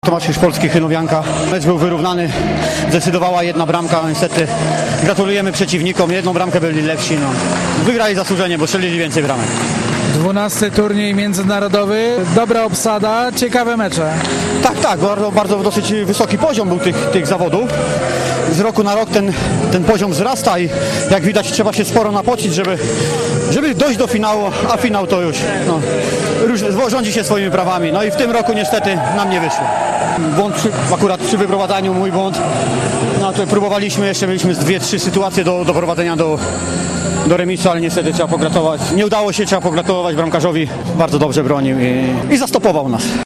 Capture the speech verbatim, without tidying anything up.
Tomasz Hiszpolski, Chynowianka. Mecz był wyrównany, zdecydowała jedna bramka, niestety gratulujemy przeciwnikom, jedną bramkę byli lepsi, no. Wygrali zasłużenie, bo strzelili więcej bramek. dwunasty turniej międzynarodowy, dobra obsada, ciekawe mecze. Tak, tak, bardzo, bardzo dosyć wysoki poziom był tych, tych zawodów. Z roku na rok ten, ten poziom wzrasta i jak widać trzeba się sporo napocić, żeby, żeby dojść do finału, a finał to już no, różne, rządzi się swoimi prawami. No i w tym roku niestety nam nie wyszło. Błąd przy, akurat przy wyprowadzaniu, mój błąd. No to próbowaliśmy, jeszcze mieliśmy dwie, trzy sytuacje do doprowadzenia do, do remisu, ale niestety trzeba pogratulować. Nie udało się, trzeba pogratulować bramkarzowi. Bardzo dobrze bronił i, i zastopował nas.